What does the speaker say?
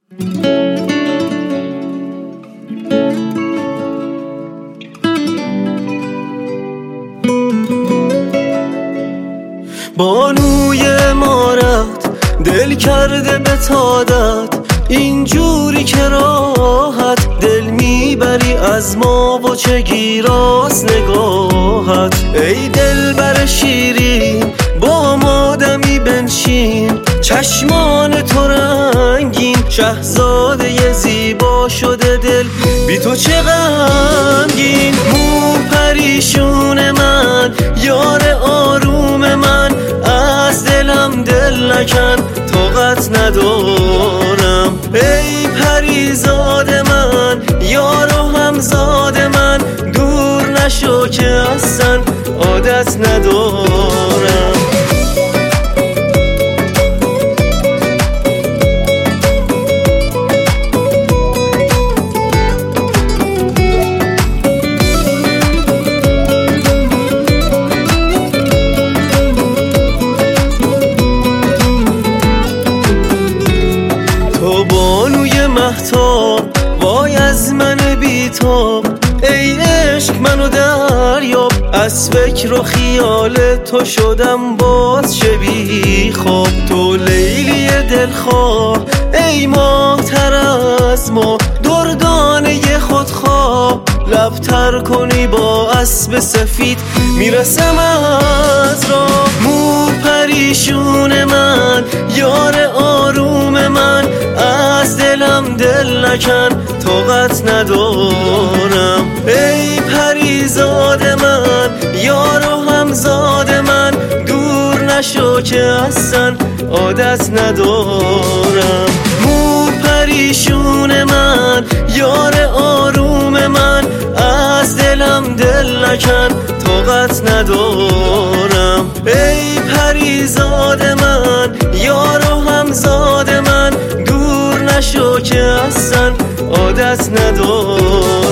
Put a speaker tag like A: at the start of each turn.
A: بانوی امارت دل کرده به تادت، اینجوری که راحت دل میبری از ما و چه گیراست نگاهت. ای دل بر شیرین با ما دمی بنشین، چشمان تو رنگین شهزاده زیبا شده دل بی تو چه غمگین. مو پریشون من یار آروم من، از دلم دل نکن طاقت ندارم. ای پریزاد من یار و همزاد من، دور نشو که اصلا عادت ندارم. بانوی مهتاب وای از من بیتاب، ای عشق منو دریاب. از فکر و خیال تو شدم باز شبی خواب. تو لیلی دلخواه ای ماه تر از ما، دردانه خودخواه لبتر کنی با اسب سفید میرسم از راه. مو پریشون من یار آروم من، از دلم دل نکن طاقت ندارم. ای پریزاد من یار و همزاد من، دور نشو که اصلا عادت ندارم. مو پریشون من یار آروم من، از دلم دل نکن طاقت ندارم. ای پریزاد من یار و همزاد من، دور نشو که اصلا عادت ندارم.